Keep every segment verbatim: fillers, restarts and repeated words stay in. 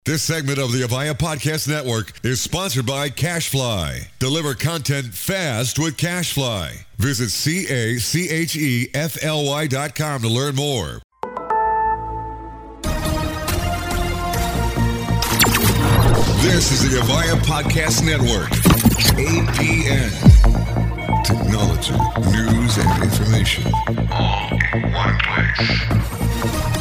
This segment of the Avaya Podcast Network is sponsored by CashFly. Deliver content fast with CashFly. Visit C A C H E F L Y dot com to learn more. This is the Avaya Podcast Network. A P N. Technology, news, and information. All in one place.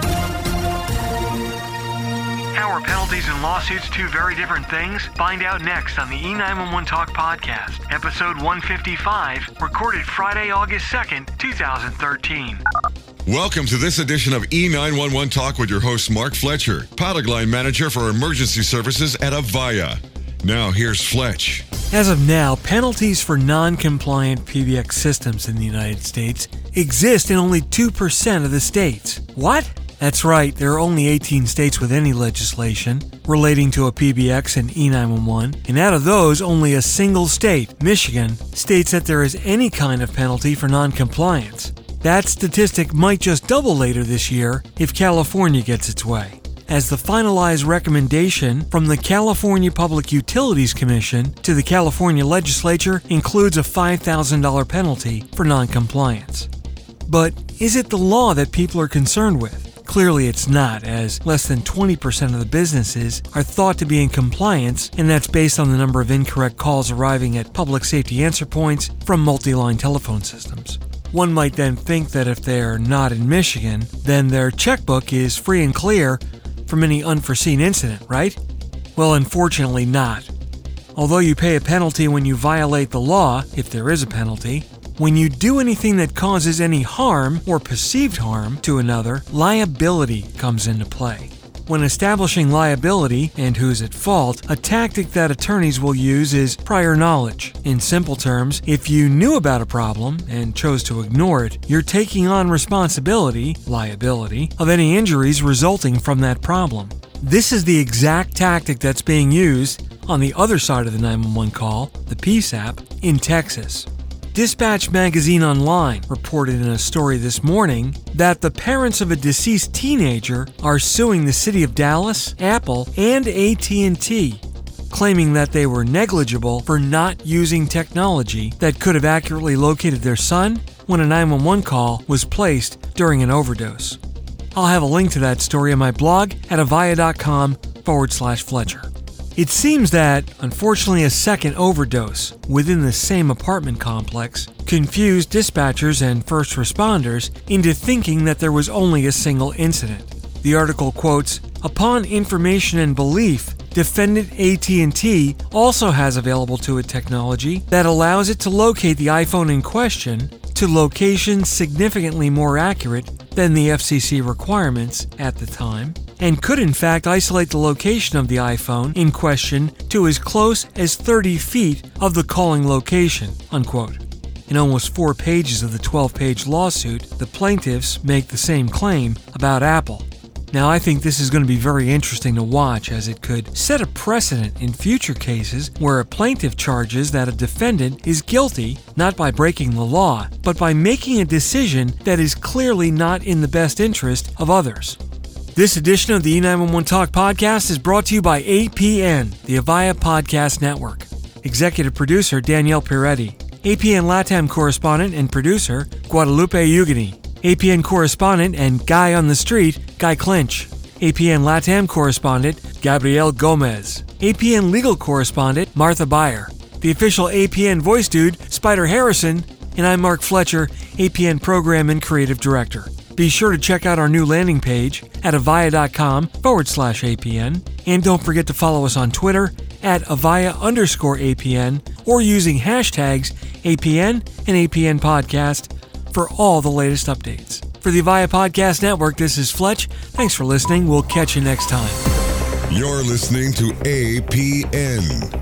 How are penalties and lawsuits two very different things? Find out next on the E nine one one Talk Podcast, episode one fifty-five, recorded Friday, August second, twenty thirteen. Welcome to this edition of E nine one one Talk with your host, Mark Fletcher, product line manager for emergency services at Avaya. Now, here's Fletch. As of now, penalties for non-compliant P B X systems in the United States exist in only two percent of the states. What? That's right, there are only eighteen states with any legislation relating to a P B X and E nine one one, and out of those, only a single state, Michigan, states that there is any kind of penalty for non-compliance. That statistic might just double later this year if California gets its way, as the finalized recommendation from the California Public Utilities Commission to the California legislature includes a five thousand dollars penalty for non-compliance. But is it the law that people are concerned with? Clearly it's not, as less than twenty percent of the businesses are thought to be in compliance, and that's based on the number of incorrect calls arriving at public safety answer points from multi-line telephone systems. One might then think that if they're not in Michigan, then their checkbook is free and clear from any unforeseen incident, right? Well, unfortunately not. Although you pay a penalty when you violate the law, if there is a penalty, when you do anything that causes any harm or perceived harm to another, liability comes into play. When establishing liability and who's at fault, a tactic that attorneys will use is prior knowledge. In simple terms, if you knew about a problem and chose to ignore it, you're taking on responsibility, liability, of any injuries resulting from that problem. This is the exact tactic that's being used on the other side of the nine one one call, the P S A P, in Texas. Dispatch Magazine Online reported in a story this morning that the parents of a deceased teenager are suing the city of Dallas, Apple, and A T and T, claiming that they were negligible for not using technology that could have accurately located their son when a nine one one call was placed during an overdose. I'll have a link to that story on my blog at avaya.com forward slash Fletcher. It seems that, unfortunately, a second overdose within the same apartment complex confused dispatchers and first responders into thinking that there was only a single incident. The article quotes, "Upon information and belief, defendant A T and T also has available to it technology that allows it to locate the iPhone in question to locations significantly more accurate than the F C C requirements at the time, and could in fact isolate the location of the iPhone in question to as close as thirty feet of the calling location," unquote. In almost four pages of the twelve-page lawsuit, the plaintiffs make the same claim about Apple. Now, I think this is going to be very interesting to watch, as it could set a precedent in future cases where a plaintiff charges that a defendant is guilty not by breaking the law, but by making a decision that is clearly not in the best interest of others. This edition of the E nine one one Talk Podcast is brought to you by A P N, the Avaya Podcast Network. Executive producer Danielle Piretti. A P N LATAM correspondent and producer Guadalupe Ugani. A P N correspondent and guy on the street, Guy Clinch. A P N LATAM correspondent, Gabrielle Gomez. A P N legal correspondent, Martha Beyer. The official A P N voice dude, Spider Harrison. And I'm Mark Fletcher, A P N program and creative director. Be sure to check out our new landing page at avaya.com forward slash APN. And don't forget to follow us on Twitter at Avaya underscore APN or using hashtags A P N and A P N Podcast for all the latest updates. For the Avaya Podcast Network, this is Fletch. Thanks for listening. We'll catch you next time. You're listening to A P N,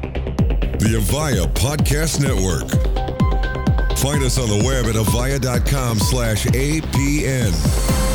the Avaya Podcast Network. Find us on the web at avaya.com slash APN.